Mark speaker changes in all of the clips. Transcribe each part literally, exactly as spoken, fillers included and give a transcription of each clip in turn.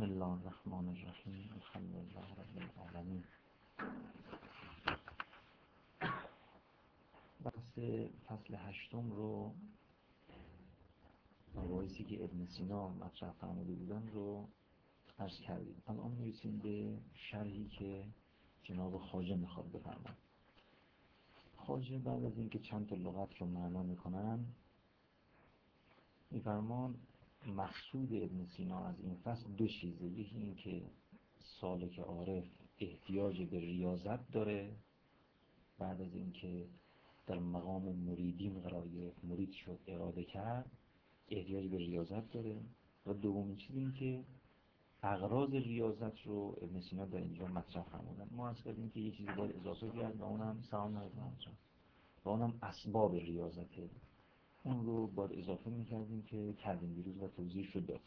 Speaker 1: بسم الله الرحمن الرحیم. الحمد لله رب العالمین. بحث فصل هشتم رو، مباحثی که ابن سینا مطرح فرموده بودن رو عرض کردیم. الان میرسیم به شرحی که جناب خواجه میخواد بفرماید. خواجه بعد از اینکه چند تا لغت رو معنا میکنن میفرمان مقصود ابن سینا از این فصل دو چیزه. یکی این که سالک عارف احتیاج به ریاضت داره بعد از اینکه در مقام مریدین قرار گرفت، مرید شد، اراده کرد، احتیاج به ریاضت داره. و دومین چیز این که اغراض ریاضت رو ابن سینا در اینجا مطرح فرمودن. ما از کردیم که یه چیزی باید اضافه کرد و اونم سلام علیکم و اونم اسباب ریاضته. اون رو باید اضافه میکردیم که کردیم دیروز و توضیح شد داد.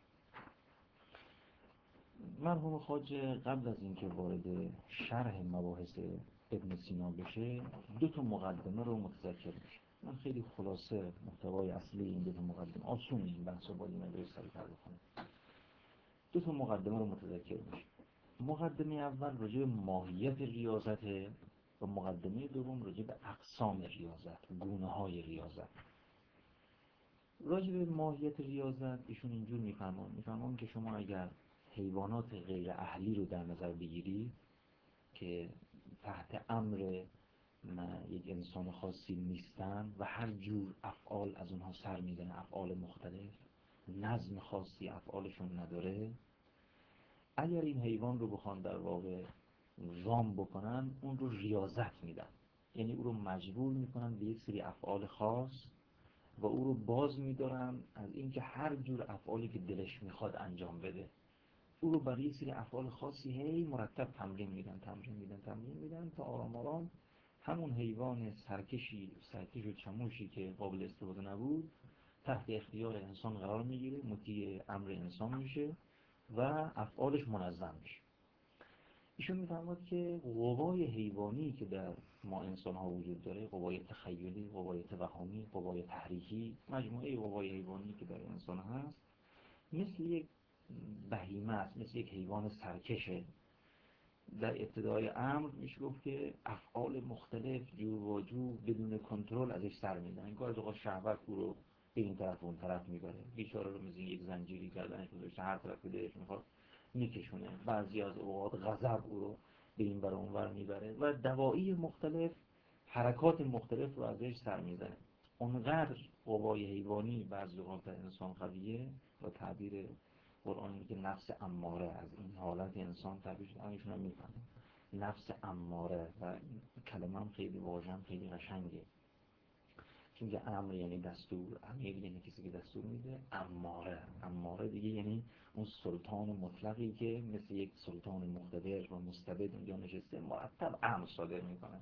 Speaker 1: مرحوم خواجه قبل از اینکه وارد شرح مباحث ابن سینا بشه دو تا مقدمه رو متذکر میشه. من خیلی خلاصه محتوای اصلی این دو تا مقدمه، آسون این بحث رو باید این رو سریع‌تر بکنم. دو تا مقدمه رو متذکر میشه. مقدمه اول راجع به ماهیت ریاضت و مقدمه دوم راجع به اقسام ریاضت، گونه‌های ریاضت. راجع به ماهیت ریاضت ایشون اینجور میفرمان میفرمان که شما اگر حیوانات غیر اهلی رو در نظر بگیرید که تحت امر یک انسان خاصی نیستن و هر جور افعال از اونها سر میزنه، افعال مختلف، نظم خاصی افعالشون نداره، اگر این حیوان رو بخوان در واقع وام بکنن اون رو ریاضت میدن، یعنی او رو مجبور میکنن به یک سری افعال خاص و او رو باز میدارن از اینکه هر جور افعالی که دلش میخواد انجام بده. او رو برای یک سری افعال خاصی هی مرتب تمرین میدن تمرین میدن تمرین میدن تا آرام آرام همون حیوان سرکشی سرکش و چموشی که قابل استفاده نبود تحت اختیار انسان قرار میگیره، مطیع امر انسان میشه و افعالش منظم میشه. ایشون میفرماد که قوای حیوانی که در ما انسان ها وجود داره، قوای تخیلی، قوای توهمی، قوای تحریکی، مجموعه قوای حیوانی که در انسان هست مثل یک بهیمه است، مثل یک حیوان سرکشه. در ابتدای امر میشه گفت که افعال مختلف جور و جور بدون کنترل ازش سر میدن. این کار از اوقات شهوت او رو به این طرف اون طرف میبره، بیچاره رو مثل یک زنجیری گردنش گذاشته هر طرف که دلش میخواد میکشونه. بعضی از اوقات غضب او رو به این بر اون ور میبره و دواعی مختلف حرکات مختلف رو ازش سر میزنه. اونقدر قوای حیوانی بعضی اوقات در انسان قویه و تعبیر قرآن میگه نفس اماره، از این حالت انسان تعبیر شده. ایشون هم میفهمه نفس اماره و این کلمه هم خیلی واژه هم خیلی قشنگه، چون که امر یعنی دستور، امیر یعنی کسی که دستور میده، اماره اماره دیگه یعنی اون سلطان مطلقی که مثل یک سلطان مقتدر و مستبد اونجا نشسته مرتب امر صادر میکنه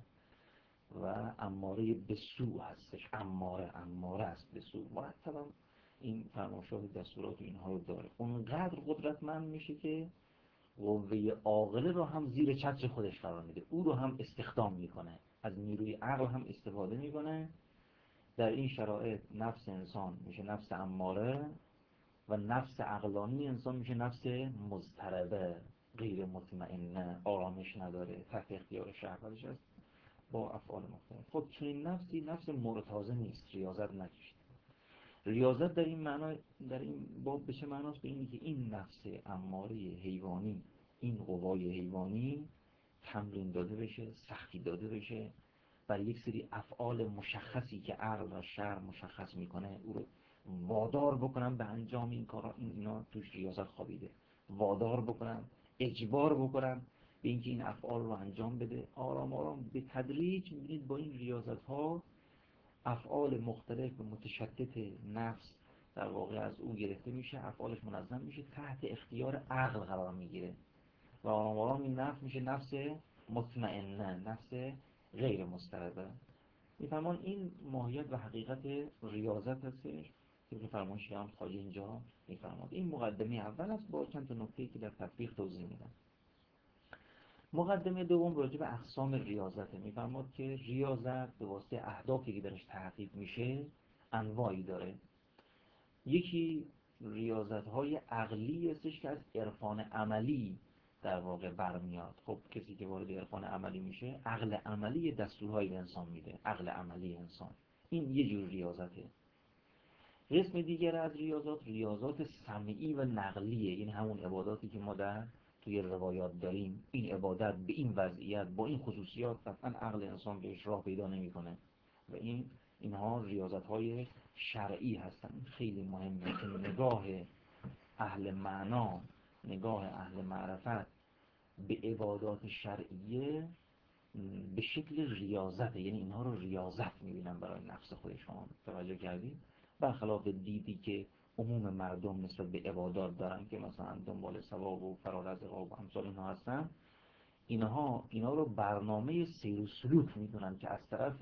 Speaker 1: و اماره به سو هستش. اماره اماره است به سو، مرتب هم این فرمایشات دستورات و اینها رو داره. اونقدر قدرتمند میشه که قوه عاقله رو هم زیر چتر خودش قرار میده، او رو هم استخدام میکنه، از نیروی عقل هم استفاده میکنه. در این شرایط نفس انسان میشه نفس اماره و نفس عقلانی انسان میشه نفس مضطربه، غیر مطمئنه، آرامش نداره، تحت اختیار شهوتش است با افعال مختلف. خب چون این نفسی نفس مرتازه نیست، ریاضت نکشید. ریاضت در این معنا در این باب به چه معناست؟ به اینی که این نفس اماره حیوانی، این قوای حیوانی تمرین داده بشه، سختی داده بشه بر یک سری افعال مشخصی که عقل و شرع مشخص میکنه، او رو وادار بکنن به انجام این کارا. این اینا توش ریاضت خوابیده. وادار بکنن، اجبار بکنن به اینکه این افعال رو انجام بده. آرام آرام به تدریج میبینید با این ریاضت ها افعال مختلف و متشتت نفس در واقع از او گرفته میشه، افعالش منظم میشه، تحت اختیار عقل قرار میگیره و آرام آرام این نفس میشه نفس مطمئنه، نفس غیر مضطربه. میفرمان این ماهیت و حقیقت ریاضت هستش که فرمان شیعه خواجه اینجا میفرماد. این مقدمه اول است با چند تا نکته‌ای که در تطبیق توضیح میدن. مقدمه دوم راجع به اقسام ریاضت. میفرماد که ریاضت به واسطه اهدافی که درش تحقیق میشه انواعی داره. یکی ریاضت‌های عقلی هستش که از عرفان عملی در واقع برمیاد. خب کسی که وارد عرفان عملی میشه، عقل عملی دستورهای به انسان میده، عقل عملی انسان. این یه جور ریاضته. قسم دیگر از ریاضات، ریاضات سمعی و نقلیه، یعنی همون عباداتی که ما در توی روایات داریم. این عبادت به این وضعیت با این خصوصیات قطعا عقل انسان بهش راه پیدا نمیکنه و این اینها ریاضت‌های شرعی هستن. خیلی مهمه که نگاه اهل معنا، نگاه اهل معرفت به عبادات شرعیه به شکل ریاضته، یعنی اینها رو ریاضت میبینن برای نفس خودشون. توجه کردید؟ برخلاف دیدی که عموم مردم نسبت به عبادات دارن که مثلا دنبال ثواب و فرارزق و امثال اینها هستن، اینها اینا رو برنامه سیر و سلوک میدونن که از طرف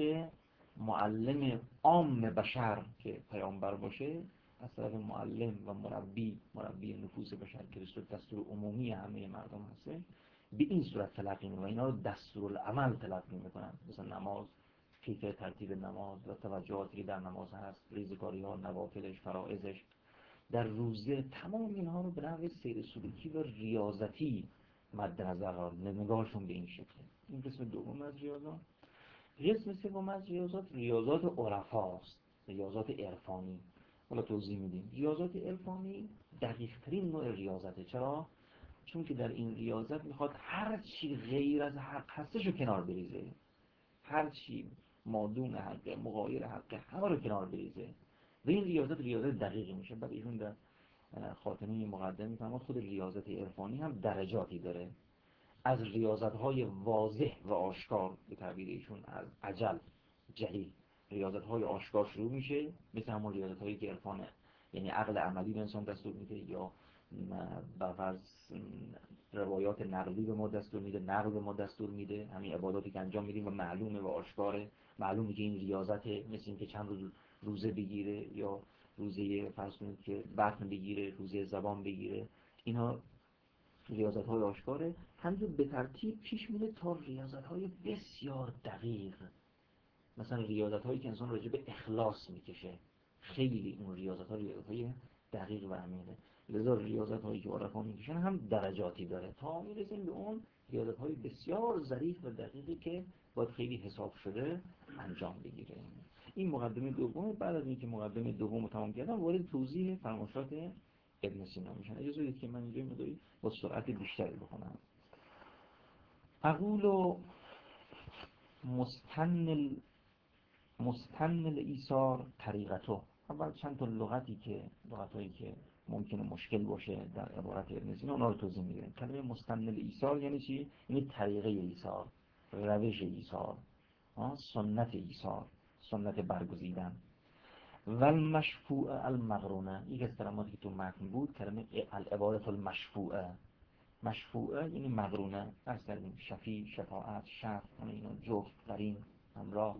Speaker 1: معلم عام بشر که پیامبر باشه، از طرف معلم و مربی مربی نفوس بشر که رسول دستور عمومی همه مردم هسته، به این صورت تلقی میکنن. اینا رو دستورالعمل تلقی میکنن، مثلا نماز، کیفیت ترتیب نماز و توجهاتی که در نماز هست، ریزگاری ها، نوافلش، فرائضش در روزه، تمام اینها رو به نحو سیر سلوکی و ریاضتی مد نظر قرار میدن، نگاهشون به این شکله. این قسم دوم از ریاضات. قسم سوم از ریاضات، ریاضات عرفاست، ریاضات عرفانی. حالا توضیح میدیم. ریاضات عرفانی دقیق ترین نوع ریاضته. چرا؟ چون که در این ریاضت میخواد هر چی غیر از حق هستش رو کنار بریزه، هر چی مادون حق، مغایر حق، همه رو کنار بریزه و این ریاضت ریاضت دقیقی میشه. بعد ایشون در خاتمه مقدمه میفهمه خود ریاضت عرفانی هم درجاتی داره، از ریاضت‌های واضح و آشکار به تعبیر ایشون از عجل جلی، ریاضت‌های آشکار شروع میشه، مثل همون ریاضت‌هایی که عرفانه یعنی عقل عملی به انسان دستور میده، یا بفرض روایات نقلی به ما دستور میده، نقل به ما دستور میده، همین عباداتی که انجام میدیم و معلومه و آشکاره، معلومه که این ریاضته، مثل این که چند روز روزه بگیره یا روزه فرض کنید که بطن بگیره، روزه زبان بگیره، اینها ریاضت های آشکاره. همینطور به ترتیب پیش میره تا ریاضت های بسیار دقیق، مثلا ریاضت هایی که انسان راجع به اخلاص میکشه، خیلی اون ریاضت ها ریاضت های دقیق و عمیقه. لذا ریاضت هایی که عرفا میکشن هم درجاتی داره تا میرسیم به اون ریاضت های بسیار ظریف و دقیقی که باید خیلی حساب شده انجام بگیره. این مقدمه دوم. بعد از اینکه مقدمه دوم رو تمام کردم، وارد توضیح فرمایشات ابن سینا میشن. اجازه بدید که من اینجا مقداری با سرعت بیشتری بخونم. اقول مستن مستن الایثار طریقته. اول چند تا لغتی که لغتایی که ممکنه مشکل باشه در عبارت ابن سینا اونا رو توضیح میدیم. کلمه مستن الایثار یعنی چی؟ یعنی طریقه ایثار، روش ایثار، سنت ایثار، سنت برگزیدن. و المشفوع المقرونه، یک از کلماتی که تو متن بود کلمه العبارت المشفوعه. مشفوعه یعنی مقرونه، درست کردیم، شفیع، شفاعت، شفع، همه اینا جفت، قرین، همراه.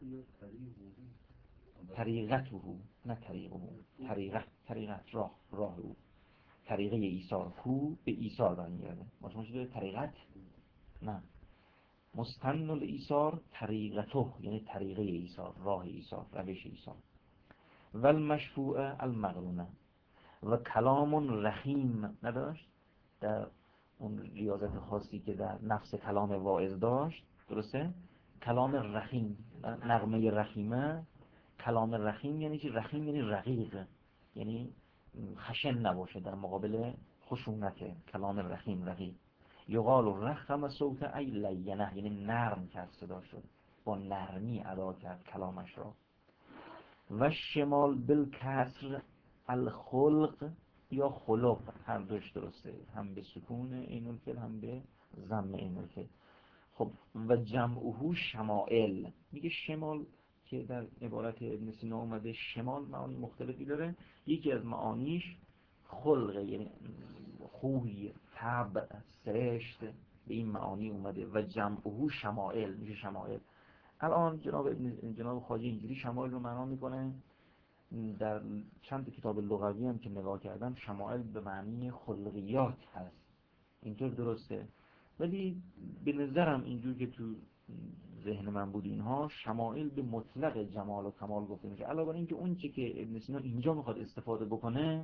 Speaker 1: طریقته، نه طریقه، طریقت، طریقت راه، راه او، طریقه ایثار، کو به ایثار برمیگرده. ما شما شده طریقت؟ نه، مستن الایثار طریقته یعنی طریقه ایثار، راه ایثار، روش ایثار. و المشفوع المقرونه. و کلام رحیم نداشت در اون ریاضت خاصی که در نفس کلام واعظ داشت، درسته؟ کلام رحیم، نغمه رحیمه. کلام رحیم یعنی چی؟ رحیم یعنی رقیق، یعنی خشن نباشه در مقابل خشونته. کلام رحیم رقیق. یقال رخم صوت ای لینه یعنی نرم کرد صدا شد، با نرمی ادا کرد کلامش را. و شمال بالکسر الخلق یا خلق، هر دوش درسته، هم به سکون این الفعل هم به ضم این الفعل. خب و جمعه شمائل. میگه شمال که در عبارت ابن سینا اومده شمال معانی مختلفی داره. یکی از معانیش خلق یعنی خوی، طبع، سرشت، به این معانی اومده. و جمعه شمائل میشه شمائل. الان جناب ابن جناب خواجه اینجوری شمائل رو معنا میکنه. در چند کتاب لغوی هم که نگاه کردم شمائل به معنی خلقیات هست، اینطور درسته، ولی به نظرم اینجور که تو ذهن من بود اینها شمائل به مطلق جمال و کمال گفته میشه. علاوه بر اینکه اون چه که ابن سینا اینجا میخواد استفاده بکنه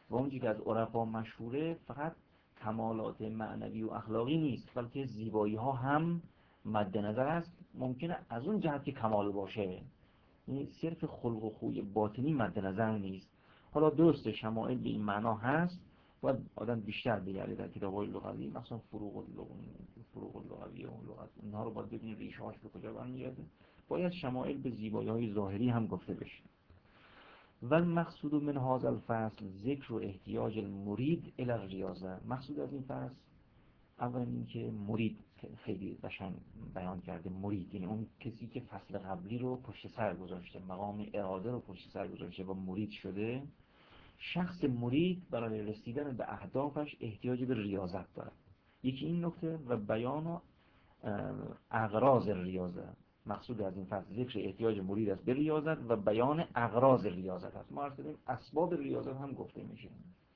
Speaker 1: و اونجایی که از عرفا مشهوره فقط کمالات معنوی و اخلاقی نیست، بلکه زیبایی ها هم مد نظر است. ممکنه از اون جهت که کمال باشه، یعنی صرف خلق و خوی باطنی مد نظر نیست. حالا درسته شمائل به این معنا هست، باید آدم بیشتر بگرده در کتاب‌های لغوی، مثلا فروغ اللغوی، فروغ اللغوی و لغت، اینها رو باید ببینید ریشه‌هاش به کجا برمیگرده. باید شمائل به زیبایی‌های ظاهری هم گفته بشه. و المقصود من هذا الفصل ذکر و احتیاج المرید الی الریاضه. مقصود از این فصل اولا این که مرید خیلی قشنگ بیان کرده. مرید یعنی اون کسی که فصل قبلی رو پشت سر گذاشته، مقام اراده رو پشت سر گذاشته و مرید شده. شخص مرید برای رسیدن به اهدافش احتیاج به ریاضت داره. یکی این نکته و بیان و اغراض ریاضه. مقصود از این فصل ذکر احتیاج مرید است به ریاضت و بیان اغراض ریاضت است. ما عرض کردیم اسباب ریاضت هم گفته میشه.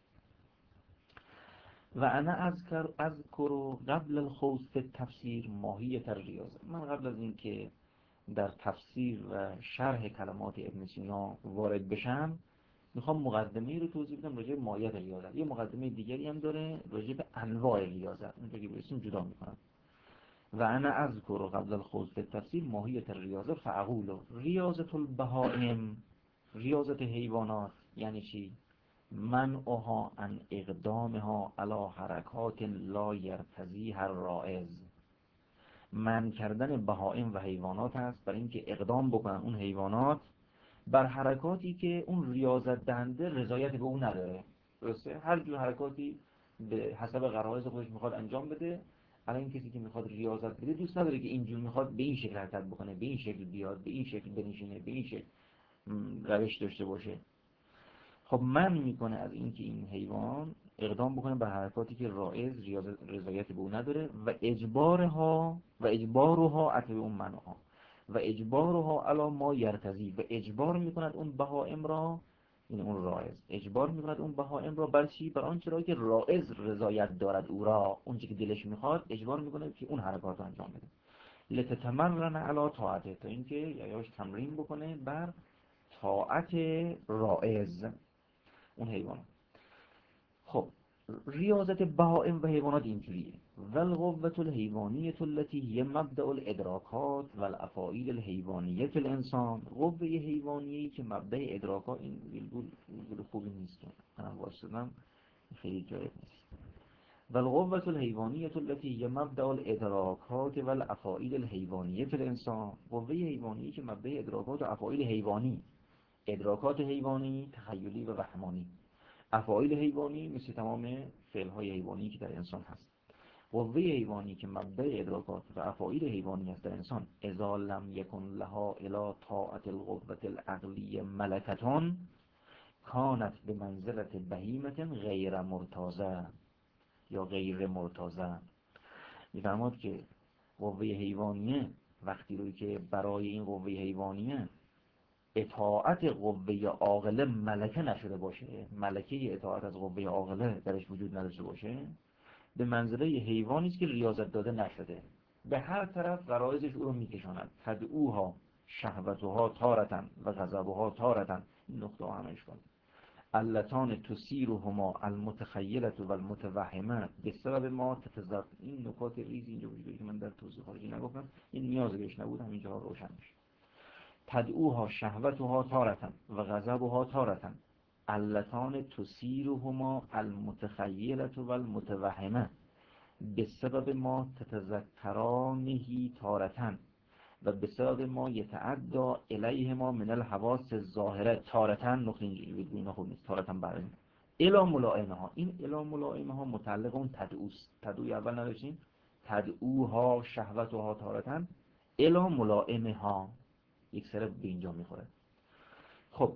Speaker 1: و انا اذکر اذکر قبل الخوض فی التفسیر ماهیت الریاضه. من قبل از اینکه در تفسیر و شرح کلمات ابن سینا وارد بشم، میخوام مقدمه رو توضیح بدم راجع به ماهیت ریاضت. یه مقدمه دیگری هم داره راجع به انواع ریاضت، اونجا که برسیم جدا میکنم. و انا اذکر قبل الخوض فی التفسیر ماهیت الریاضه فاقول ریاضة البهائم، ریاضت حیوانات یعنی چی؟ منعها عن اقدامها علی حرکات لا یرتضیها الرائض. منع کردن بهائم و حیوانات است برای اینکه اقدام بکنن اون حیوانات بر حرکاتی که اون ریاضت دهنده رضایت به اون نداره. درسته؟ هر جور حرکاتی به حسب غرایز خودش میخواد انجام بده. الان این کسی که میخواد ریاضت بده دوست نداره که اینجور میخواد به این شکل حرکت بکنه، به این شکل بیاد، به این شکل بنشینه، به این شکل روش داشته باشه. خب من میکنه از اینکه این حیوان اقدام بکنه به حرکاتی که رائض رضایت به اون نداره و اجبارها و اجبارها عطب اون منها و اجبارها علی ما یرتضی، و اجبار میکند اون بهائم را، این اون رائض اجبار میکند اون بهائم را بر چی؟ بر آنچه را که رائض رضایت دارد او را، اون چیزی که دلش میخواد اجبار میکنه که اون حرکات رو انجام بده. لتتمرن علی طاعته، تا اینکه یعنیش تمرین بکنه بر طاعت رائض اون حیوان. خب ریاضت بهائم و حیوانات اینجوریه. والقوة الحیوانیة التي هي مبدأ الادراکات والافاعیل الحیوانیة فی الانسان. قوه حیوانیه‌ای که مبدأ ادراکات، این ویلگول خوبی نیست منم واسدم خیلی جالب نیست. والقوة الحیوانیة التي هي مبدأ الادراکات والافاعیل الحیوانیة فی الانسان. قوه حیوانی که مبدأ ادراکات و افاعیل حیوانی، ادراکات حیوانی تخیلی و وهمانی، افاعیل حیوانی مثل تمام فعل‌های حیوانی که در انسان هست. قوه حیوانی که مبدأ ادراکات و افاعیل حیوانی است در انسان، اذا لم یکن لها الی طاعت القوة العقلی ملکة کانت بمنزلة بهیمة غیر مرتاضة یا غیر مرتاضة. می‌فرماد که قوه حیوانیه وقتی روی که برای این قوه حیوانیه اطاعت قوه عاقله ملکه نشده باشه، ملکه اطاعت از قوه عاقله درش وجود نداشته باشه، به منزله حیوانی است که ریاضت داده نشده، به هر طرف غرایزش او رو میکشاند. تدعوها شهوتها تارتن و غضبها تارتن. این نقطه ها همش کن. اللتان تسیرهما المتخیلة و المتوهمه به سبب ما تتذر. این نکات ریزی اینجا وجود که من در توضیح خارجی نگفتم، این نیاز بهش نبود، همینجا روشن میشه. تدعوها شهوتها تارتن و غضبها تارتن اللتان تسیرهما المتخیلة و المتوهمه به سبب ما تتذکرانهی تارتن و به سبب ما یتعدی الیهما من الحواس الظاهره تارتن. نقطه اینجوری بگو اینا خوب نیست. تارتن برای الا ملائمه ها، این الا ملائمه ها متعلق اون تدعوست. تدعوی اول نداشتیم، تدعوها شهوتها تارتن الا ملائمه ها، یک سره به اینجا میخوره. خب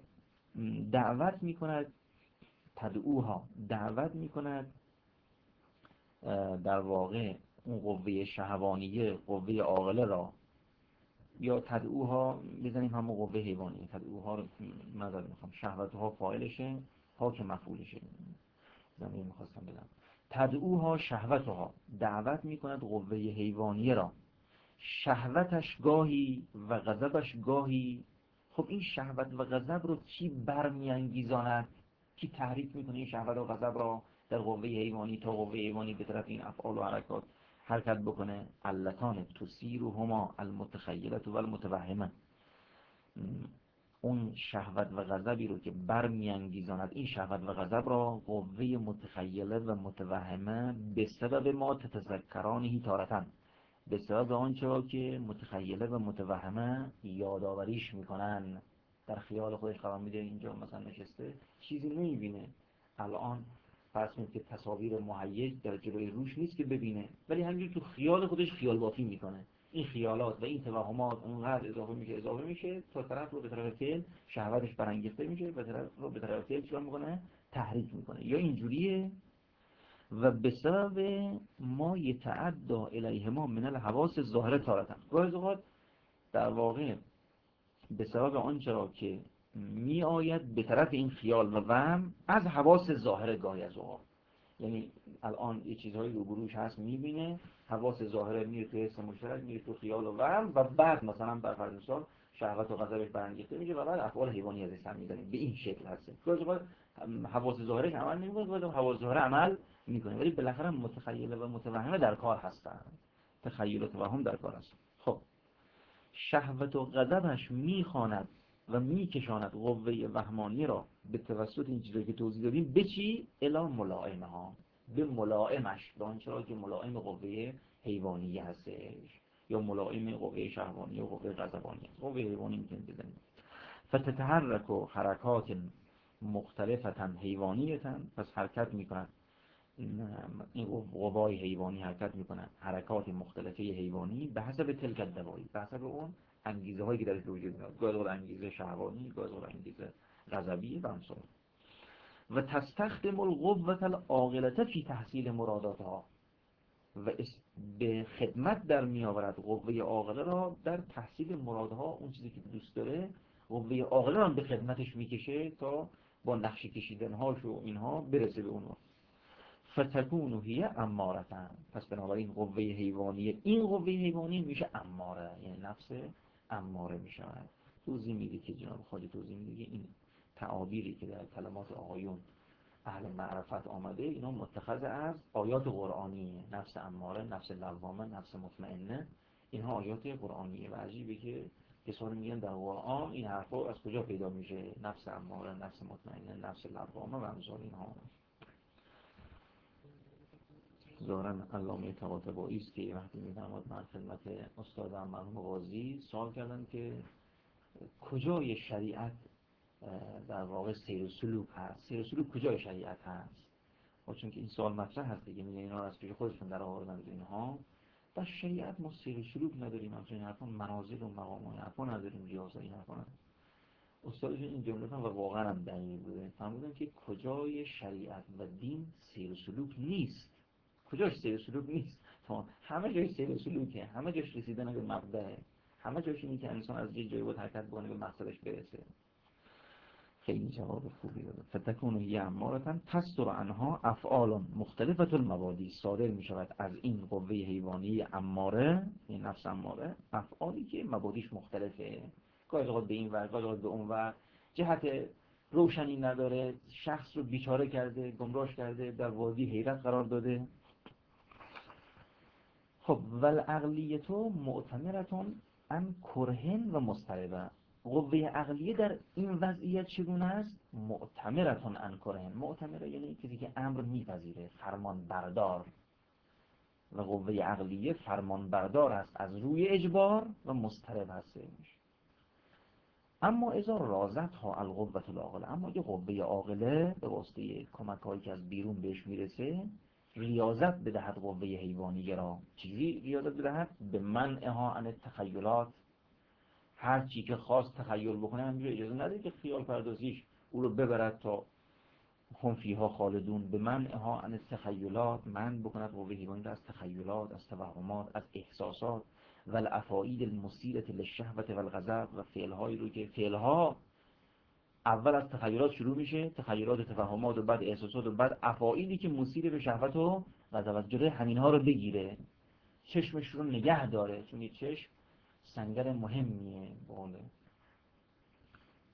Speaker 1: دعوت میکند، تدعوها دعوت میکند در واقع اون قوه شهوانیه، قوه عاقله را، یا تدعوها بزنیم همون قوه حیوانیه، تدعوها رو نظر میخوام شهوتها فاعلشه، ها که مفعولشه، زمین میخواستم بدم. تدعوها شهوتها دعوت میکند قوه حیوانیه را، شهوتش گاهی و غضبش گاهی. خب این شهوت و غضب رو چی برمیانگیزاند؟ کی تحریک میکنه این شهوت و غضب را در قوه حیوانی تا قوه حیوانی به طرف این افعال و حرکات حرکت بکنه؟ علتان تثیرهما المتخیله و المتوهمه، اون شهوت و غضبی رو که برمیانگیزاند این شهوت و غضب را قوه متخیله و متوهمه به سبب ما تتذکرانه تارتن، به سبب آنچه را که متخیله و متوهمه یادآوریش میکنن، در خیال خودش قرار میده اینجا مثلا نشسته چیزی نمیبینه، الان فرض کنید که تصاویر مهیج در جلوی روش نیست که ببینه، ولی همینجور تو خیال خودش خیال بافی میکنه، این خیالات و این توهمات اونقدر اضافه میشه اضافه میشه تا طرف رو به طرف فعل شهوتش برانگیخته میشه و طرف رو به طرف فعل چیکار میکنه؟ تحریک میکنه. یا اینجوریه و به سبب ما یتعدى الیهما من الحواس الظاهره تارتن، گاهی اوقات در واقع به سبب آنچه را که می آید به طرف این خیال و وهم از حواس ظاهره گاهی از اوقات، یعنی الان یه چیزهایی روبروش هست میبینه، حواس ظاهره میره تو حس مشترک، میره تو خیال و وهم و بعد مثلا بر فرض مثال شهوت و غضبش برانگیخته میشه و بعد افعال حیوانی ازش سر میزنه، به این شکل هست. گاهی اوقات حواس ظاهرش عمل نمیکنه، گاهی حواس ظاهره عمل میکنه، ولی بالاخره متخیله و متوهمه در کار هستن، تخیل و توهم در کار هستن. خب شهوت و غضبش میخواند و میکشاند قوه وهمانی را به توسط این چیزایی که توضیح دادیم به چی؟ الی ملائمه ها، به ملائمش، به آنچه را که ملائم قوه حیوانی هستش یا ملائم قوه شهوانی و قوه غضبانی هست. قوه حیوانی میتونید بزنید. فتتحرک و حرکات مختلفتا حیوانیتا، پس حرکت میکند این قوای حیوانی حرکت میکنن حرکات مختلفه حیوانی به حسب تلک الدواعی، به حسب اون انگیزه هایی که درش وجود میاد، گاهی اوقات انگیزه شهوانی، گاهی اوقات انگیزه غضبی و امثال. و تستخدم القوة العاقلة فی تحصیل مراداتها، و به خدمت در میآورد قوه عاقله را در تحصیل مرادها، اون چیزی که دوست داره قوه عاقله را به خدمتش میکشه تا با نقشه کشیدنهاش و اینها برسه به اون. فتکون هی امارتن، پس بنابراین قوه حیوانی، این قوه حیوانی میشه اماره، یعنی نفس اماره میشه. توضیح میده که جناب خواجه توضیح میده این تعابیری که در کلمات آقایون اهل معرفت آمده اینا متخذ از آیات قرآنیه، نفس اماره، نفس لوامه، نفس مطمئنه، اینها آیات قرآنیه و عجیبه که کسانی میگن در قرآن این حرفا از کجا پیدا میشه، نفس اماره، نفس مطمئنه، نفس لوامه و امثال اینها. ظاهراً علامه طباطبایی است که وقتی می‌فرماد من خدمت استادم مرحوم قاضی سوال کردن که کجای شریعت در واقع سیر و سلوک هست، سیر و سلوک کجای شریعت هست؟ و چون که این سوال مطرح هست دیگه میگن اینا رو از پیش خودشون در آوردن اینها، در شریعت ما سیر و سلوک نداریم، همچنین این حرفا منازل و مقامات حرفا نداریم، ریاضت این حرفا نداریم. استادشون این جمله و واقعا هم دقیق بوده، فرمودن که کجای شریعت و دین سیر و سلوک نیست، کجاش سیر و سلوک نیست، تمام همه جاش سیر و سلوکه، همه جاش رسیدن به مبدأه، همه جاش اینه که انسان از یه جایی بود حرکت بکنه به مقصدش برسه. خیلی جواب خوبی داده. فتکون هی امارتن تصدر عنها افعال مختلفة المبادی، صادر می شود از این قوه حیوانی اماره، این نفس اماره، افعالی که مبادیش مختلفه، گاهی اوقات به این ور، گاهی اوقات به اون ور، جهت روشنی نداره، شخص رو بیچاره کرده، گمراهش کرده، در وادی حیرت قرار داده. خب والعقلیت معتمرتون ان کرهن و مضطربه، قوه عقلیه در این وضعیت چگونه است؟ معتمرتون ان کرهن، معتمره یعنی کسی که امر میپذیره، فرمان بردار، و قوه عقلیه فرمان بردار است از روی اجبار و مضطرب هستش. اما اذا رازت ها القوة العاقله، اما یه قوه عاقله به واسطه کمک هایی که از بیرون بهش میرسه ریاضت بدهد قوه حیوانی را، چیزی ریاضت بدهد؟ به منعها عن التخیلات، هر چی که خواست تخیل بکنه همینجور اجازه نده که خیال پردازیش او رو ببرد تا هم فیها خالدون، به منعها عن التخیلات، من بکند قوه حیوانی را از تخیلات، از توهمات، از احساسات و الافاعیل المثیرة للشهوة و الغضب، و فعلهایی رو که فعلها اول از تخیلات شروع میشه، تخیلات و توهمات و بعد احساسات و بعد افعالی که مثیر به شهوت و غضب، جلوی همینها رو بگیره، چشمش رو نگه داره، چون این چشم سنگر مهمیه، بله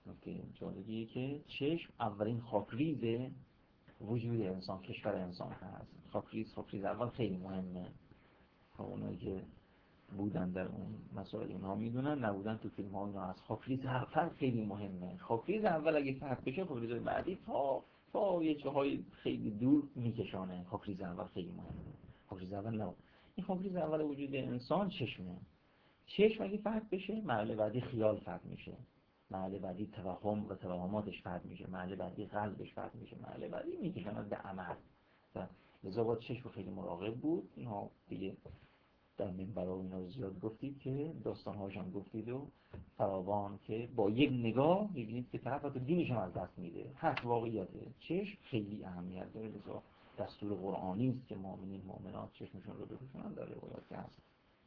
Speaker 1: نکته جالبیه که چشم اولین خاکریز وجود انسان، کشور انسان هست. خاکریز خاکریز اول خیلی مهمه. اونایی که بودن در اون مسائل اینها میدونن، نبودن تو فیلم ها اینا هست. خاکریز اول خیلی مهمه. خاکریز اول اگه فتح بشه، خاکریز بعدی تا تا یه جاهای خیلی دور میکشانه. خاکریز اول خیلی مهمه. خاکریز اول نه. این خاکریز اول وجود انسان چشمه. چشم اگه فتح بشه، مرحله بعدی خیال فتح میشه. مرحله بعدی توهم و توهماتش فتح میشه. مرحله بعدی قلبش فتح میشه. مرحله بعدی میکشونه به عمل. لذا باید چشم خیلی مراقب بود. اینها دیگه در منبرها اینا رو زیاد گفتید که داستان‌هاشون گفتید و فراوان که با یک نگاه می‌بینید که طرف حتی دینش هم از دست میده. هست واقعیته. چشم خیلی اهمیت داره. لذا دستور قرآنی است که مؤمنین مؤمنات چشمشون رو بپوشونن، در روایات هست.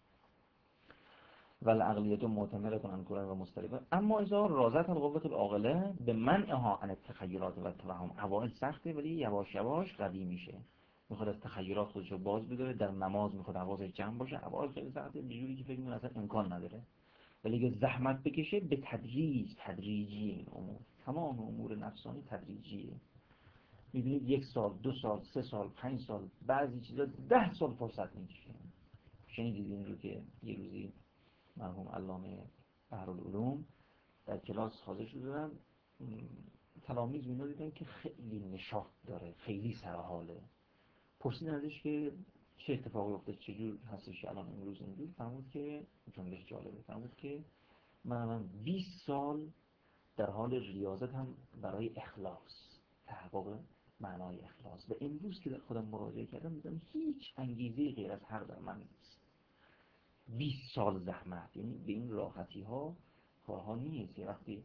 Speaker 1: والعقلیت معتمرة عن کره و مستربه. اما اذا رازت القوة العاقله به منعها عن التخیلات و التوهم. اوائل سخته ولی یواش یواش قوی میشه. میخواد از تخیلات خودشو باز بداره. در نماز میخواد حواسش جمع باشه. اول خیلی سخته، به جوری که فکر می‌کنه اصلا امکان نداره. ولی اگه زحمت بکشه، به تدریج، تدریجی این امور، تمام امور نفسانی تدریجیه. میبینید یک سال، دو سال، سه سال، پنج سال، بعضی چیزا ده سال فرصت میکشه. شنیدید این رو که یه روزی مرحوم علامه بحرالعلوم در کلاس حاضر شدن، تلامیذ اینا دیدن که خیلی نشاط داره، خیلی سرحاله. پرسیدن ازش که چه اتفاقی افتاد، چجور هستش الان امروز اینجور؟ فرمود که جملهش جالبه، فرمود که من من بیست سال در حال ریاضت هم برای اخلاص، تحقق معنای اخلاص، و امروز که در خودم مراجعه کردم دیدم هیچ انگیزه غیر از حق در من نیست. بیست سال زحمت، یعنی به این راحتی ها کارها نیست. یه وقتی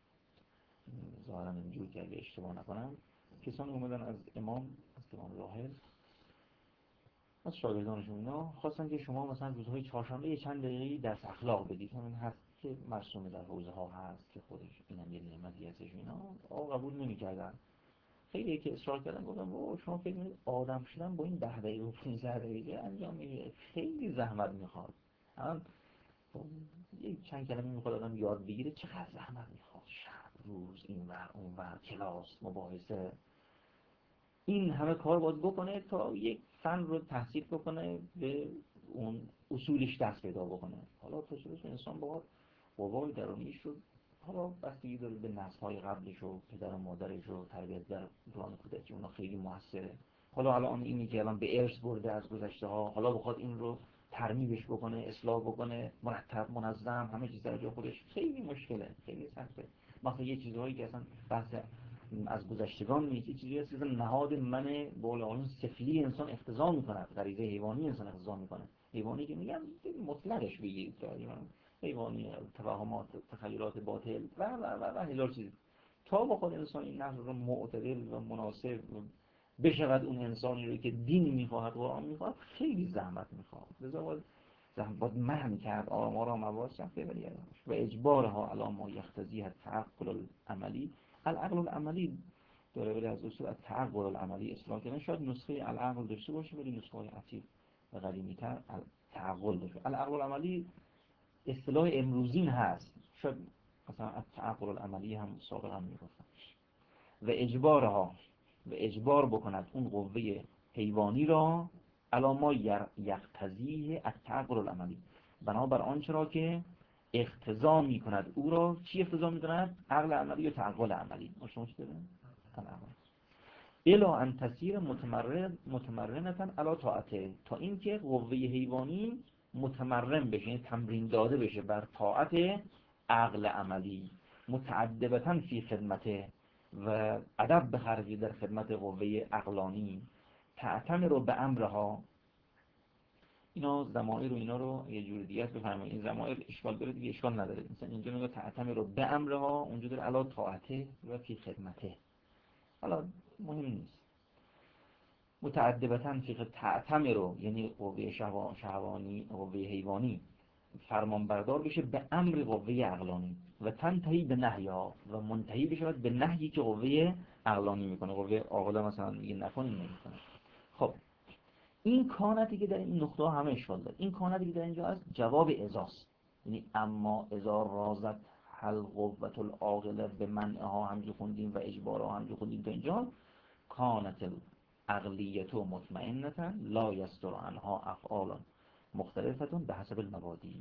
Speaker 1: ظاهرا اینجور که اگه اشتباه نکنم کسانی اومدن از امام از امام راحل از شاگردانشون اینا خواستن که شما مثلا روزهای چهارشنبه یه چند دقیقه درس اخلاق بدید. همین هست که مرسوم در حوزه ها هست که خودش اینم یه نعمتی هستش. اینا آقا قبول نمی‌کردن. خیلی که اصرار کردن، گفتم بابا شما فکر می‌کنید آدم شدن با این ده دقیقه و پانزده دقیقه انجام میشه؟ خیلی زحمت میخواد. الان یک چند کلمه میخواد آدم یاد بگیره، چقدر زحمت میخواد، شب روز این ور اون ور، کلاس، مباحثه، این همه کار باید بکنه تا یک فن رو تحصیل بکنه، به اون اصولش دست پیدا بکنه. حالا تصورش انسان باید قوای درونیش رو، حالا بستگی داره به نسل‌های قبلش و پدر و مادرش و تربیت در دوران کودکی، اونا خیلی موثره. حالا الان اینی که الان به ارث برده از گذشته ها، حالا بخواد این رو ترمیمش بکنه، اصلاح بکنه، مرتب منظم همه چیز در جای خودش، خیلی مشکله، خیلی سخته. مثلا یه چیزهایی که اصلا بحث از گذشتگان نیست، یه چیزی هست که نهاد من به قول اون سفلی انسان اقتضا میکنه، غریزه حیوانی انسان اقتضا میکنه. حیوانی که میگم مطلقش بگیرید، حیوانی، توهمات، تخیلات باطل و و و و هزار چیز. تا با خود انسان این نحو رو معتدل و مناسب بشود اون انسانی رو که دین میخواهد، قرآن میخواهد، خیلی زحمت میخواهد. لذا باید زحمت باید مهن کرد، آرام آرام آواز شفته ولی و اجبارها علی ما یقتضی التعقل العملی. العقل العملی داره ولی از اصول التعقل العملی اصلاح کردن. شاید نسخه العقل داشته باشه ولی نسخه های عتیق و قدیمی‌تر التعقل داشته. العقل العملی اصطلاح امروزین هست، شاید مثلا التعقل العملی هم سابقا میگفتن. و اجبارها، و اجبار بکند اون قوه حیوانی را علی ما یقتضیه التعقل العملی، بنابر آنچه را که اقتضا میکند او را. چی اقتضا میکند؟ عقل عملی یا تعقل عملی. شما چی دارین؟ الا ان تسیر متمرن متمرنتن علی طاعته، تا اینکه قوه حیوانی متمرن بشه، یعنی تمرین داده بشه بر طاعت عقل عملی، متعدبتن فی خدمته، و ادب بخرجی در خدمت قوه عقلانی، تعتمر رو به امرها. اینا ضمائر رو اینا رو یه جور دیگه بفرمایید. این ضمائر اشکال داره دیگه، اشکال نداره. مثلا اینجا میگه تعتمر رو به امرها، اونجا داره علی طاعته و فی خدمته. حالا مهم نیست. متعدبتن فی تعتمر رو یعنی قوه شهوانی، قوه حیوانی فرمان بردار بشه به امر قوه عقلانی، و تنتهی به نهی‌ها، و منتهی بشه به نهیی که قوه عقلانی میکنه. قوه عاقله مثلا میگه نکن، نمیکنه. خب این کانتی که در این نقطه ها همه اشکال داره. این کانتی که در اینجا هست جواب ازاست، یعنی اما ازا رازت القوة العاقله به منعها همجه خوندیم و اجبارها همجه خوندیم تا اینجا. کانت العقلیة مطمئنة لا یصدر عنها افعال مختلفة به حسب المبادی.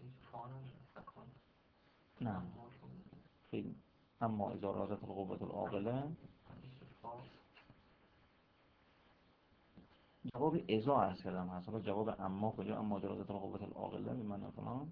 Speaker 1: نه خیلی. اما اذا رازت القوة العاقله، جواب اذا عرض کردم هست، حالا جواب اما کجا؟ اما اذا رازت القوة العاقله به من فلان.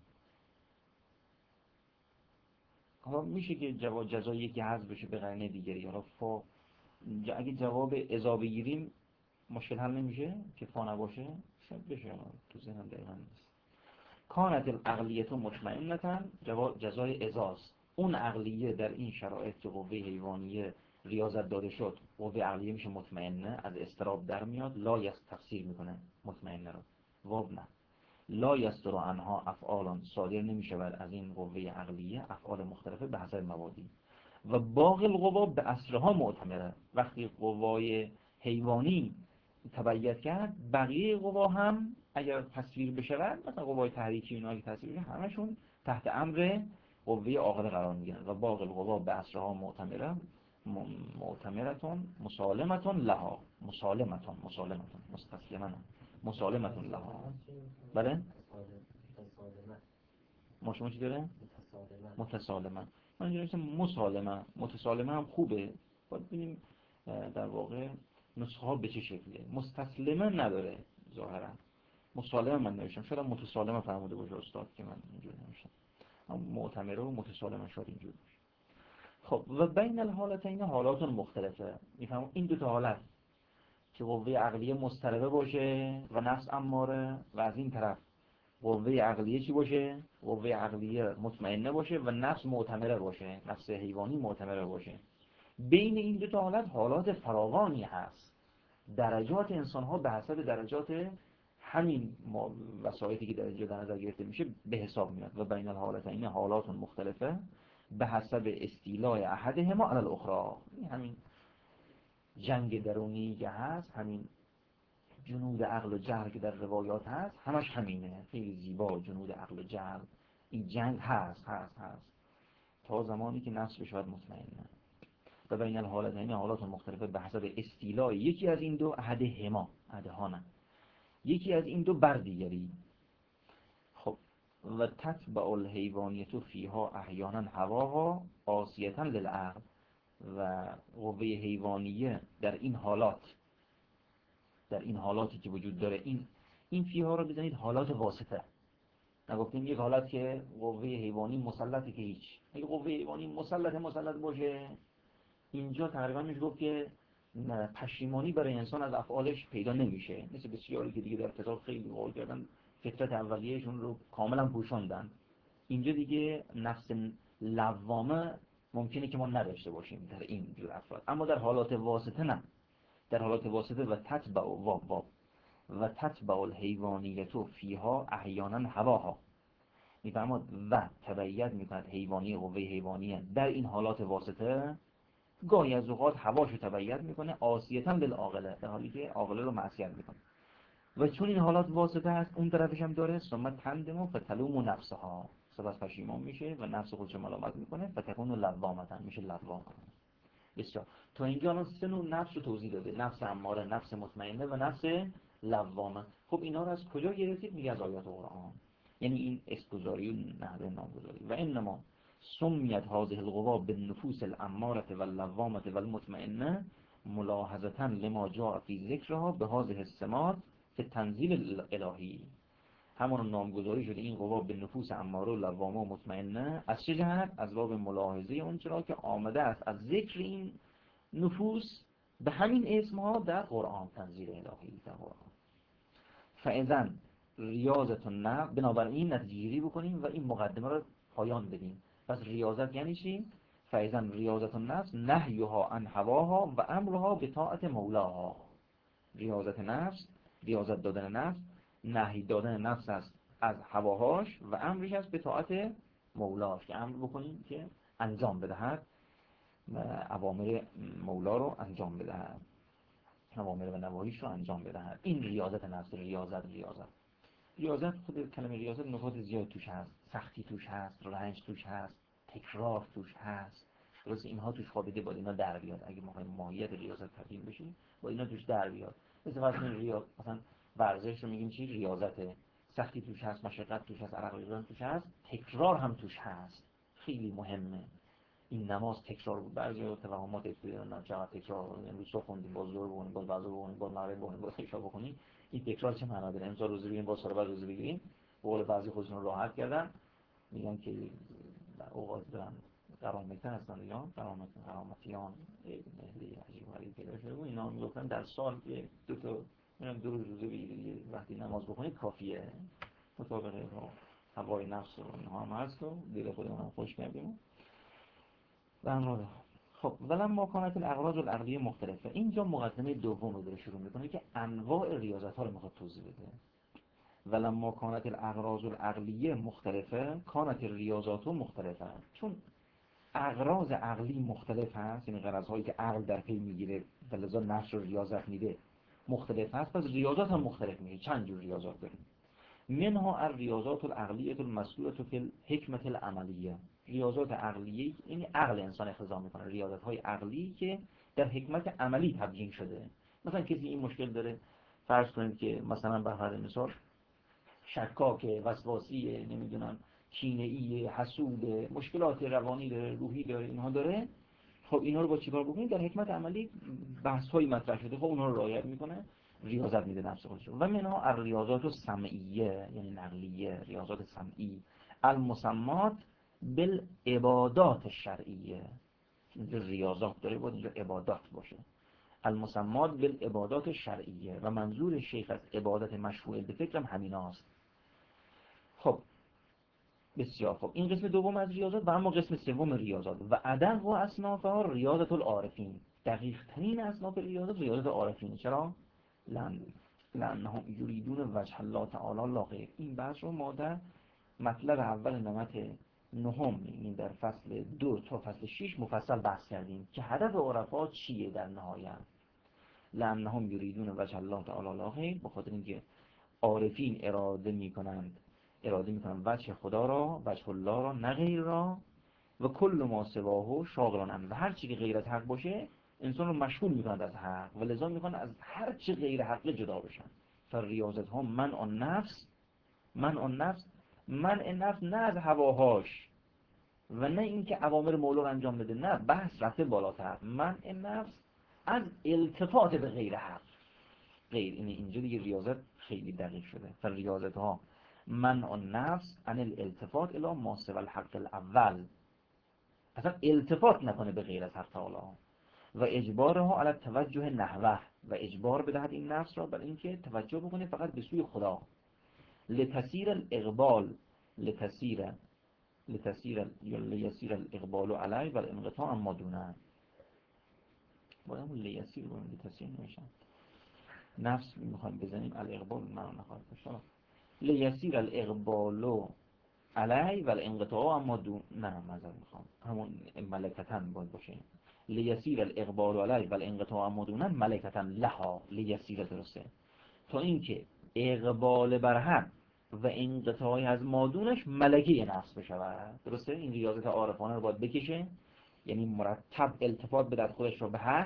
Speaker 1: حالا میشه که جواب جزای یکی حذف بشه به قرینه دیگری. حالا فا ج... اگه جواب اذا بگیریم مشکل حل نمیشه که فا نباشه؟ شاید بشه، تو ذهنم دقیقا نیست. کانت العقلیة مطمئنة، جواب جزای اذاست. اون عقلیه در این شرایط که قوه حیوانیه ریاضت داده شد، قوه عقلیه میشه مطمئنه، از اضطراب در میاد. لا یست تفسیر میکنه مطمئنه رو، واو نه. لا یصدر عنها افعال، صادر نمیشود از این قوه عقلیه افعال مختلفه به حسب مبادی. و باقی القوا به اصلها معتمره. وقتی قوای حیوانی تبعیت کرد، بقیه قوا هم اگر تصویر بشود، مثلا قوای تحریکی اینا که تصویر بشن، همشون تحت امر قوه عاقله قرار میگیرن. و باقی القوا به اصلها معتمره، معتمرتون مسالمتون لها، مسالمتون مسالمتون مستسلمن مسالمتون لها. بله؟ ما شما چی داره؟ متسالمه. من اینجا نوشتم مسالمه. متسالمه هم خوبه، باید ببینیم در واقع نسخه ها به چه شکلیه. مستسلمه نداره ظاهرا، مسالمه من نوشتم، شاید متسالمه فرموده باشه استاد که من اینجوری نوشتم. معتمره و متسالمه شاید اینجوری باشه. خب و بین الحالتین حالات مختلفه. میفهمم این دو تا حالت که قوه عقلیه مضطربه باشه و نفس اماره، و از این طرف قوه عقلیه چی باشه؟ قوه عقلیه مطمئنه باشه و نفس معتمره باشه، نفس حیوانی معتمره باشه. بین این دو تا حالت حالات فراوانی هست. درجات انسان ها به حسب درجات همین وسایطی که در اینجا در نظر گرفته میشه به حساب میاد. و بین الحالتین حالات مختلفه به حسب استیلاء احدهما علی الاخری. همین جنگ درونی که هست، همین جنود عقل و جهل که در روایات هست، همش همینه. خیلی زیبا جنود عقل و جهل، این جنگ هست هست هست تا زمانی که نفس بشود مطمئنه. و بین الحالتین حالات مختلفه به حسب استیلاء یکی از این دو احدهما، احدها نه، یکی از این دو بر دیگری. خب و تتبع الحیوانیت فیها احیانا هواها عاصیة للعقل. و قوه حیوانیه در این حالات، در این حالاتی که وجود داره، این این فیها رو بزنید حالات واسطه. نگفتیم یک حالت که قوه حیوانی مسلطه که هیچ. اگه قوه حیوانی مسلطه مسلط باشه، اینجا تقریبا میشه گفت که پشیمانی برای انسان از افعالش پیدا نمیشه. مثل بسیاری که دیگه در کتاب خیلی قول کردن فطرت اولیه‌شون رو کاملا پوشوندن. اینجا دیگه نفس لوامه ممکنه که ما نداشته باشیم در این جور افراد، اما در حالات واسطه نه. در حالات واسطه و تتبع و و و تتبع الحیوانیت فیها احیانا هواها، میفهمد و تبعیت میکند حیوانی قوه حیوانیه در این حالات واسطه، گاهی از اوقات هواشو تبعیت میکنه عاصیة للعاقله، در حالی که عاقله رو معصیت میکنه. و چون این حالات واسطه هست، اون طرفش هم داره ثم تندم فتلوم نفسها، سپس پشیمان میشه و نفس خودش ملامت میکنه، فتکون لوامتا، میشه لوام. بسیار. تا اینجا الان سه نوع نفس رو توضیح داده: نفس اماره، نفس مطمئنه و نفس لوامه. خب اینا رو از کجا گرفتید؟ میگه از آیات قرآن. یعنی این اسمگذاری و نحوه نامگذاری. و انما سمیت هذه القوا بالنفوس الاماره واللوامه والمطمئنه ملاحظه لما جاء فی ذکرها به هذه السمات فی التنزیل الالهی. همون نامگذاری شده این قوا به نفوس اماره و لوامه و مطمئنه. از چه جهت؟ از باب ملاحظه اون چرا که آمده است از ذکر این نفوس به همین اسمها در قرآن، تنزیل الهی در قرآن. فاذا ریاضت النفس، بنابراین نتیجه‌گیری بکنیم و این مقدمه رو پایان بدیم. پس ریاضت یعنی چی؟ فاذا ریاضت النفس نهیها عن هواها و امرها به طاعت مولاها. ریاضت نفس، ریاضت دادن نفس، نهی دادن نفس است از هواهاش و امرش است به طاعت مولاش، که امر بکنیم که انجام بدهد اوامر مولا رو انجام بدهد، اوامر و نواهیش رو انجام بدهد. این ریاضت نفس. ریاضت ریاضت ریاضت خود کلمه ریاضت نکات زیاد توش هست، سختی توش هست، رنج توش هست، تکرار توش هست. درست اینها توش خوابیده، باید اینا در بیاد. اگه ما ماهیت ریاضت تبیین بشیم با اینا توش در بیاد. مثل مثلا ریاض، مثلا ورزش رو میگیم چی؟ ریاضته. سختی توش هست، مشقت توش هست، عرق ریزان توش هست، تکرار هم توش هست. خیلی مهمه. این نماز تکرار بود. بعضی توهمات اصطلاحاً چقدر تکرار، امروز صبح خوندیم، باز ظهر بخونیم، باز بعد ظهر بخونیم، باز مغرب بخونیم، باز عشا بخونیم. این تکرار چه معنا داره؟ امسال روزه بگیریم، باز سال بعد روزه بگیریم. به قول بعضی خودشون راحت کردن، میگن که در اوقات دارن قرامته هستن یا قرامت قرامتیان مهدی عجیب غریب پیدا شده بود. اینا میگفتن در سال یه دو تا میرم دو روز روزه بگیری، وقتی نماز بخونید کافیه. مطابق هوای نفس و اینها هم هست و دل خودمون هم خوش کردیم. در مورد خب ولما کانت الاغراض العقلیه مختلفه، اینجا مقدمه دوم رو داره شروع میکنه که انواع ریاضت ها رو میخواد توضیح بده. ولما کانت الاغراض العقلیه مختلفه کانت الریاضات مختلفه، چون اغراض عقلی مختلف هست، یعنی غرض هایی که عقل در پی میگیره و لذا نفس رو ریاضت میده مختلف هست، پس ریاضات هم مختلف میشه. چند جور ریاضات داریم؟ منها الریاضات العقلیه المسئوله فی الحکمت العملیه، ریاضات عقلیه یعنی عقل انسان اقتضا میکنه، ریاضات های عقلی که در حکمت عملی تبیین شده. مثلا کسی این مشکل داره، فرض کنید که مثلا به فرض مثال شکاک، وسواسی، نمیدونم کینه‌ای، حسود، مشکلات روانی داره، روحی داره، اینها داره. خب اینا رو با چیکار بکنید؟ در حکمت عملی بحث‌های مطرح شده، خب اونها رو رعایت میکنه، ریاضت میده نفس خودش رو. و منها الریاضات السمعیه یعنی نقلیه، ریاضات سمعی المسمات بالعبادات الشرعیه. اینجا ریاضات داره، باید اینجا عبادات باشه. المسمات بالعبادات الشرعیه و منظور شیخ از عبادت مشروع به فکرم همیناست. خب بسیار خب، این قسم دوم از ریاضات. و اما قسم سوم ریاضات و ادق و اصنافها ریاضت العارفین، دقیق ترین اصناف ریاضات ریاضت عارفین. چرا؟ لن لانهم یریدون وجه الله تعالی لا غیر. این بحث رو ما در مطلب اول نمط نهم، این در فصل دو تا فصل شش مفصل بحث کردیم که هدف عرفا چیه در نهایت. لانهم یریدون وجه الله تعالی لا غیر، به خاطر اینکه عارفین اراده میکنند اراده میکنن وجه خدا را، وجه الله را، نه غیر را. و کل ما سواه شاغلان، و هر چی که غیر از حق باشه انسان رو مشغول میکنند از حق و لذا میکنن از هر چی غیر حق جدا بشن. فریاضت ها من آن نفس، من آن نفس من نفس نه از هواهاش و نه اینکه اوامر مولا رو انجام بده، نه، بحث رفته بالاتر. من نفس از التفات به غیر حق، غیر این اینجا دیگه ریاضت خیلی دقیق شده. فریاضت ها من آن نفس عن الالتفات الی ما سوى الحق الاول، اصلا التفات نکنه به غیر از حق تعالی. و اجبارها علی توجه نحوه، و اجبار بدهد این نفس را بر اینکه توجه بکنه فقط به سوی خدا. لتسیر الاقبال لتسیر لتسیر لیسیر الاقبال علی و الانقطاع اما دونه. باید همون لیسیر باید لتسیر نمیشن، نفس میخوایم بزنیم الاقبال من نخواهد باشه. لیسیر الاقبال علی و الانقطاع اما دون، نه مذر میخوام همون ملکتن باید باشه. لیسیر الاقبال علی و الانقطاع اما دونه ملکتن لها، لیسیر درسته، تا اینکه اقبال بر حق و انقطاعی از مادونش ملکه نفس بشود. درسته؟ این ریاضت عارفانه رو باید بکشه، یعنی مرتب التفات بدهد خودش رو به حق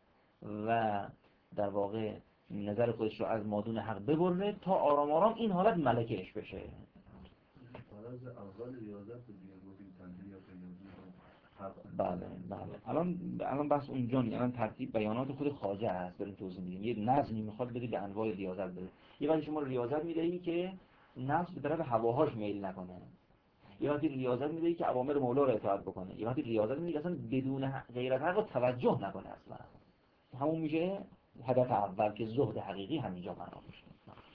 Speaker 1: و در واقع نظر خودش رو از مادون حق ببره تا آرام آرام این حالت ملکهش بشه.
Speaker 2: فراز اول ریاضت دیگه بودیم تنبیه یا
Speaker 1: بله بله. الان الان بحث اونجا نیست، الان ترتیب بیانات خود خواجه هست داریم توضیح میدیم. یه نظمی میخواد بده به انواع ریاضت بده. یه وقتی شما ریاضت میدهی که نفس به طرف هواهاش میل نکنه، یه وقتی ریاضت میدهی که اوامر مولا رو اطاعت بکنه، یه وقتی ریاضت میدهی که اصلا بدون غیرت حق توجه نکنه اصلا. همون میشه هدف اول که زهد حقیقی همینجا معنا میشه.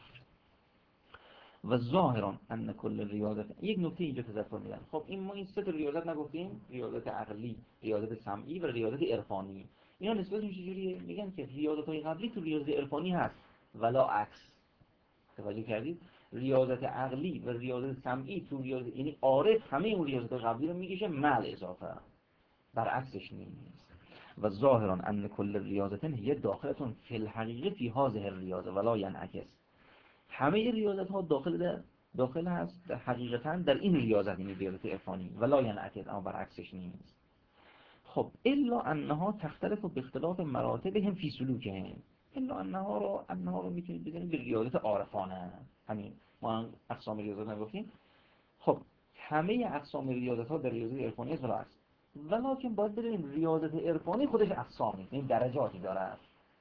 Speaker 1: و ظاهران ان کل ریاضت، یک نکته اینجا تذکر میدن. خب این ما این سه تا ریاضت نگفتیم؟ ریاضت عقلی، ریاضت سمعی و ریاضت عرفانی. اینا نسبتشون چجوریه؟ میگن که ریاضت‌های قبلی تو ریاضت عرفانی هست ولا عکس. توجه کردید؟ ریاضت عقلی و ریاضت سمعی تو ریاضت، یعنی عارف همه اون ریاضت قبلی رو میکشه مل اضافه، برعکسش نیست. و ظاهران ان کل ریاضتن هي داخلتون فی الحقیقه فی هذه الریاضه ولا ینعکس. همه ریاضت ها داخل داخل هست حقیقتا در این ریاضت، این ریاضت عرفانی، ولا ینعکس، اما برعکسش نیست. خب الا انها تختلف به اختلاف مراتبهم فی سلوکهم. الا انها رو انها رو میتونید بزنید به ریاضت عارفانه. همین ما اقسام ریاضت نگفتیم. خب همه اقسام ریاضت ها در ریاضت عرفانی است ولی ولکن باید بدونیم ریاضت عرفانی خودش اقسامی، این درجاتی داره.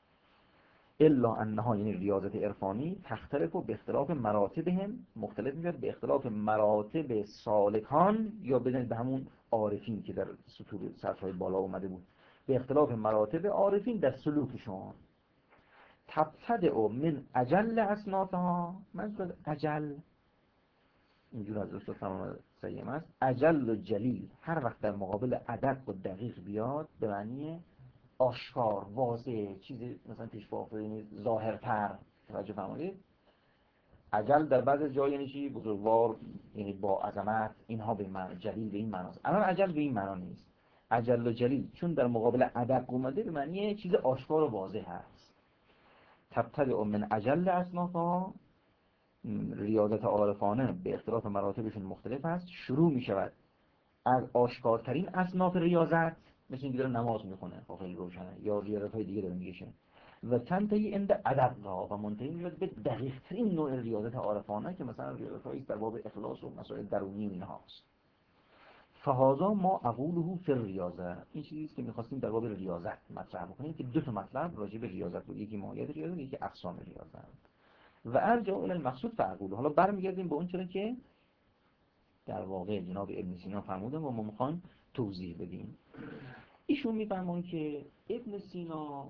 Speaker 1: الا انها یعنی ریاضت عرفانی تختلف به اختلاف مراتبهم، مختلف میشه به اختلاف مراتب سالکان، یا بدونید به همون عارفین که در سطور سطرهای بالا اومده بود، به اختلاف مراتب عارفین در سلوکشون. تبتدئ من اجل اصنافها، منظور اجل اینجور از استاد تمام سیم است، اجل و جلیل هر وقت در مقابل عدد و دقیق بیاد به معنی آشکار، واضح، چیزی مثلا پیش‌پا ظاهرتر. توجه فرمایید. اجل در بعض جای یعنی چی؟ بزرگوار، یعنی با عظمت، اینها به معنی جلیل به این معناست. الان اجل به این معنا نیست. اجل و جلیل چون در مقابل عدد اومده به معنی چیز آشکار و واضح هست. تبتدئ من اجل اصنافها، ریاضت عارفانه به اختلاف مراتبشون مختلف هست، شروع می شود از آشکارترین اصناف ریاضت، مثل اینکه داره نماز میخونه، خیلی روشنه، یا ریاضت های دیگه داره میگه، و تنتهی عند عددها، و منتهی میشه به دقیق ترین نوع ریاضت عارفانه که مثلا ریاضت هایی در باب اخلاص و مسائل درونی اینهاست. فهذا ما اقوله فی الریاضه، این چیزی است که می‌خواستیم در باب ریاضت مطرح بکنیم که دو تا مطلب راجع به ریاضت بود، یکی ماهیت ریاضت، یکی اقسام ریاضت. و ارجع الی المقصود فاقول. حالا برمیگردیم به اون چیزی که در واقع جناب ابن سینا فرمودن و ما می‌خوایم توضیح بدیم. ایشون می‌فرمایند که ابن سینا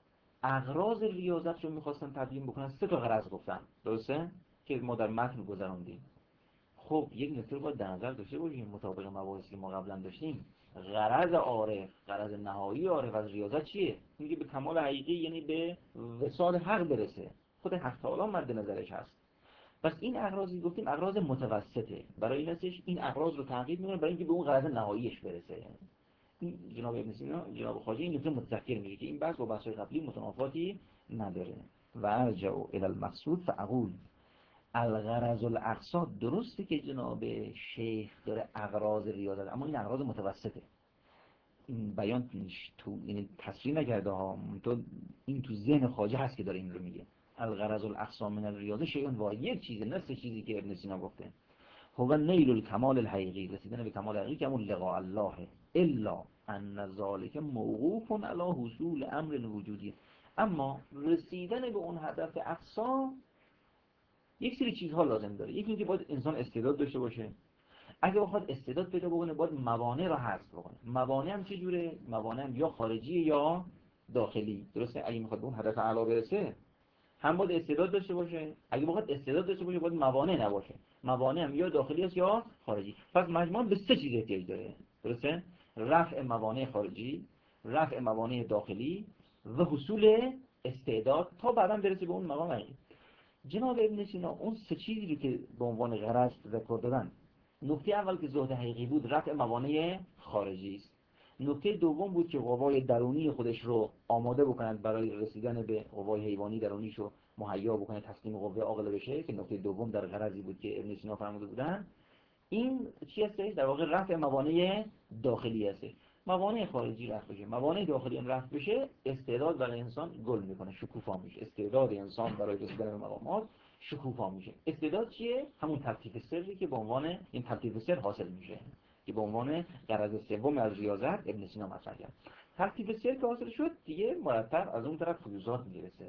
Speaker 1: اغراض ریاضت رو می‌خواستن تبیین بکنن، سه تا غرض گفتن، درسته؟ که ما در متن گذراندیم. خب یک نکته رو باید در نظر داشته باشیم مطابق مباحثی که ما قبلا داشتیم. غرض عارف، غرض نهایی عارف از ریاضت چیه؟ میگه به کمال حقیقی، یعنی به وصال حق برسه. خود حق تعالی مد نظرش هست. پس این اغراضی گفتیم اغراض متوسطه، برای این هستش این اغراض رو تعقیب می‌کنه برای اینکه به اون غرض نهاییش برسه. این جناب ابن سینا، جناب خواجه این نکته متذکر میگه که این بحث با بحث‌های قبلی متنافاتی نداره. و ارجع الی المقصود فاقول الغرض الاقصاد. درسته که جناب شیخ داره اغراض ریاضت، اما این اغراض متوسطه. این بیان تو یعنی تصریح نکرده ها، تو این تو ذهن خواجه هست که داره این رو میگه. الغرض الاقصام من الریاضه شیء واحد، یک چیزه، نه سه چیزی که ابن سینا گفته. هو نیل الکمال الحقیقی، رسیدن به کمال حقیقی که همون لقاء الله، الا ان ذلك موقوف علی حصول امر وجودی. اما رسیدن به اون هدف اقصا یک سری چیزها لازم داره. یکی اینکه باید انسان استعداد داشته باشه. اگه بخواد استعداد پیدا بکنه باید موانع رو حذف بکنه. موانع هم چه جوره؟ موانع هم یا خارجی یا داخلی. درسته؟ اگه میخواد به اون هدف اعلی برسه هم باید استعداد داشته باشه. اگه بخواد استعداد داشته باشه باید موانع نباشه. موانع هم یا داخلی است یا خارجی. پس مجموعاً به سه چیز احتیاج داره. درسته؟ رفع موانع خارجی، رفع موانع داخلی و حصول استعداد تا بعداً برسه به اون مقام حقیقی. جناب ابن سینا اون سه چیزی رو که به عنوان غرض ذکر دادن، نکته اول که زهد حقیقی بود رفع موانع خارجی است. نکته دوم بود که قوای درونی خودش رو آماده بکنند برای رسیدن به قوای حیوانی درونیش رو مهیا بکنه، تسلیم قوه عاقله بشه، که نکته دوم در غرضی بود که ابن سینا فرموده بودن. این چی هستش؟ در واقع رفع موانع داخلی هستش. موانع خارجی رفع بشه، موانع داخلی هم رفع بشه، استعداد برای انسان گل میکنه، شکوفا میشه. استعداد انسان برای رسیدن به مقامات شکوفا میشه. استعداد چیه؟ همون تلطیف سری که به عنوان این تلطیف سر حاصل میشه، که به عنوان غرض سوم از ریاضت ابن سینا مطرح کرد. تلطیف سر که حاصل شد دیگه مرتب از اون طرف فیوزات میرسه.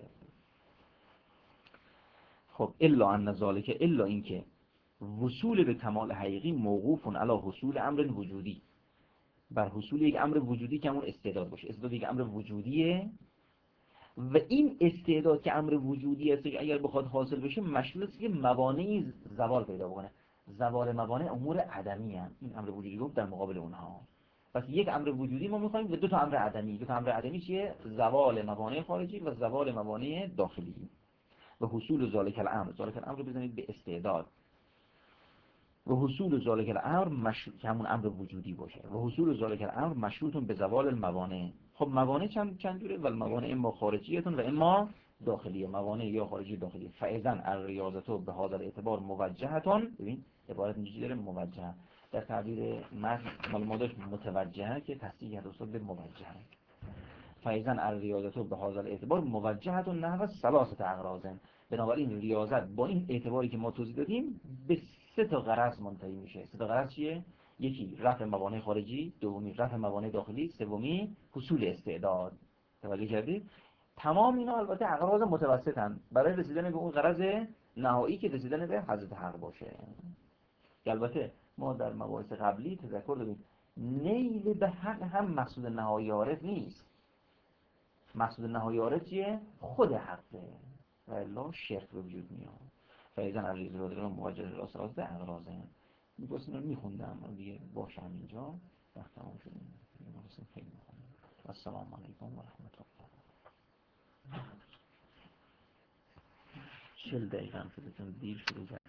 Speaker 1: خب الا ان ذالک، الا اینکه وصول به کمال حقیقی موقوف علی حصول امر وجودی، بر حصول یک امر وجودی که همون استعداد باشه. استعداد یک امر وجودیه و این استعداد که امر وجودی است اگر بخواد حاصل بشه مشمول است که موانعی زوال پیدا بکنه. زوال موانع امور عدمی هستند. این امر وجودی گفت در مقابل اونها. پس یک امر وجودی ما می‌خوایم و دو تا امر عدمی. دو تا امر عدمی چیه؟ زوال موانع خارجی و زوال موانع داخلی. و حصول ذالک الامر، ذالک الامر رو بزنید به استعداد. و حصول ذالک الامر مشروط که همون امر وجودی باشه. و حصول ذالک الامر مشروط به زوال الموانع. خب موانع چند چند جوره؟ و الموانع اما خارجیتون و اما داخلی، موانع یا خارجی داخلی. فاذا الریاضت به هذا الاعتبار موجهتون، ببین عبارت اینجوری داره موجهه، در تعبیر متن مال ما داشت متوجهه که تصحیح کرد استاد به موجهه. فاذا الریاضت به هذا الاعتبار موجهتون نحو ثلاثه اغراض، بنابراین ریاضت با این اعتباری که ما توضیح دادیم به سه تا غرض منتهی میشه. سه تا غرض چیه؟ یکی رفع موانع خارجی، دومی رفع موانع داخلی، سومی حصول استعداد. توجه کردید؟ تمام اینا البته اغراض متوسطن برای رسیدن به اون غرض نهایی که رسیدن به حضرت حق باشه. البته ما در مباحث قبلی تذکر دادیم نیل به حق هم مقصود نهایی عارف نیست. مقصود نهایی عارف چیه؟ خود حقه و الا شرک به وجود میاد. فایزن علیه رو موجه راست به اغراضه. میگوستین رو میخوندم دیگه باشم اینجا وقت تمام شده. میگوستین خیلی میخوندم. السلام علیکم و رحمت الله. چل دقیقه هم شده چون دیر شده.